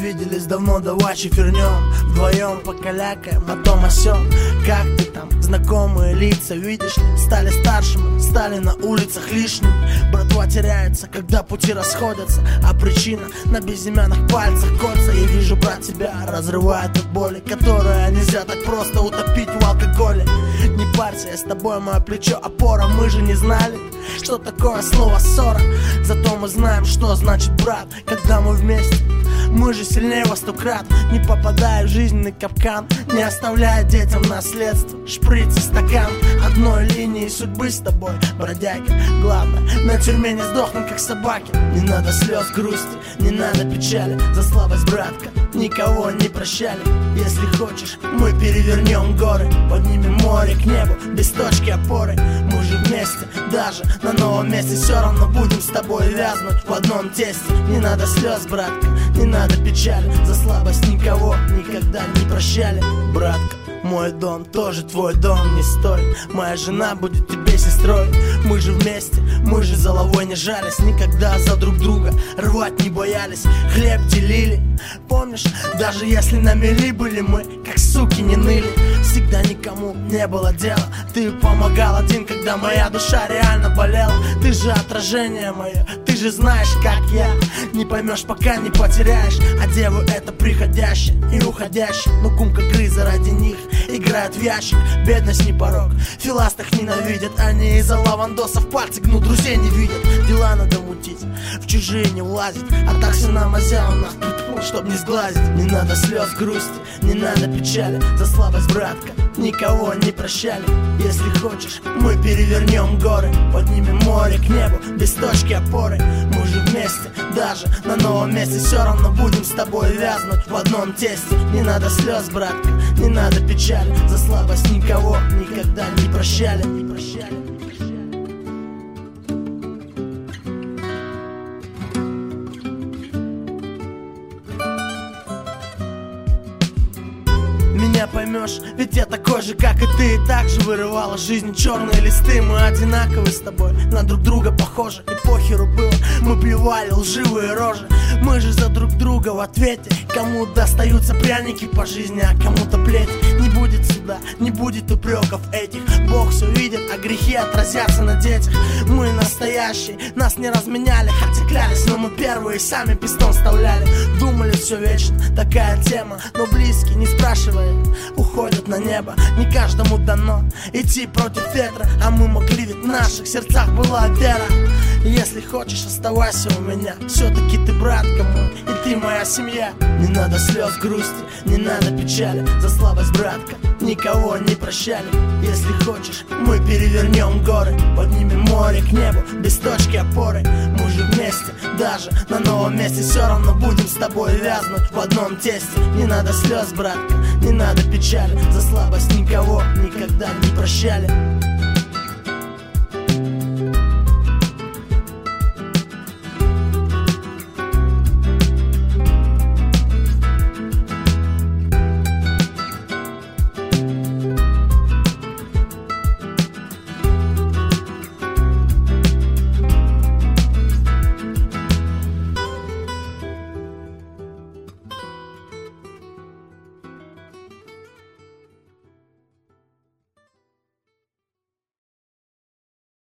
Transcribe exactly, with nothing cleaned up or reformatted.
виделись давно, давай чифернем. Вдвоем покалякаем о том о сём. Как ты там? Знакомые лица, видишь ли? Стали старшими, стали на улицах лишними. Братва теряется, когда пути расходятся, а причина на безымянных пальцах кольца. Я вижу, брат, тебя разрывает от боли, которая нельзя так просто утопить в алкоголе. Не парься, я с тобой, мое плечо опора. Мы же не знали, что такое слово ссора. Зато мы знаем, что значит брат, когда мы вместе. Мы же сильнее во сто крат, не попадая в жизненный капкан, не оставляя детям наследство, шприц и стакан. Одной линии судьбы с тобой, бродяги. Главное, на тюрьме не сдохнуть, как собаки. Не надо слез, грусти, не надо печали. За слабость, братка, никого не прощали. Если хочешь, мы перевернем горы, поднимем море к небу, без точки опоры. Мы же вместе, даже на новом месте. Все равно будем с тобой вязнуть в одном тесте. Не надо слез, братка, не надо печали. За слабость никого никогда не прощали. Братка, мой дом тоже твой дом, не стой. Моя жена будет тебе сестрой. Мы же вместе, мы же за головой не жались. Никогда за друг друга рвать не боялись. Хлеб делили, помнишь? Даже если на мели были мы, как суки не ныли. Всегда никому не было дела. Ты помогал один, когда моя душа реально болела. Ты же отражение мое, ты же знаешь, как я. Не поймешь, пока не потеряешь. А девы это приходящие и уходящие. Но кумка грыза ради них играют в ящик. Бедность не порог, филастых ненавидят. Они из-за лавандосов пальцы гнут, друзей не видят. Дела надо мутить, в чужие не влазить. А так все намазял нас, чтоб не сглазить. Не надо слез, грусти, не надо печали. За слабость, братка, никого не прощали. Если хочешь, мы перевернем горы, поднимем море к небу, без точки опоры. Мы же вместе, даже на новом месте. Все равно будем с тобой вязнуть в одном тесте. Не надо слез, братка, не надо печали. За слабость никого никогда не прощали, не прощали. Меня поймешь, ведь я такой же, как и ты. И так же вырывала жизнь черные листы. Мы одинаковы с тобой, на друг друга похожи. И похеру было, мы плевали лживые рожи. Мы же за друг друга в ответе. Кому достаются пряники по жизни, а кому-то плеть. Не будет суда, не будет упреков этих. Бог все видит, а грехи отразятся на детях. Мы настоящие, нас не разменяли. Хотя клялись, но мы первые сами пистон вставляли. Думали, все вечно, такая тема. Но близкие, не спрашивая, уходят на небо. Не каждому дано идти против ветра. А мы могли, ведь в наших сердцах была вера. Если хочешь, оставайся у меня. Все-таки ты братка мой, и ты моя семья. Не надо слез, грусти, не надо печали. За слабость, братка, никого не прощали. Если хочешь, мы перевернем горы, поднимем море к небу, без точки опоры. Мы же вместе, даже на новом месте. Все равно будем с тобой вязнуть в одном тесте. Не надо слез, братка, не надо печали. За слабость никого никогда не прощали.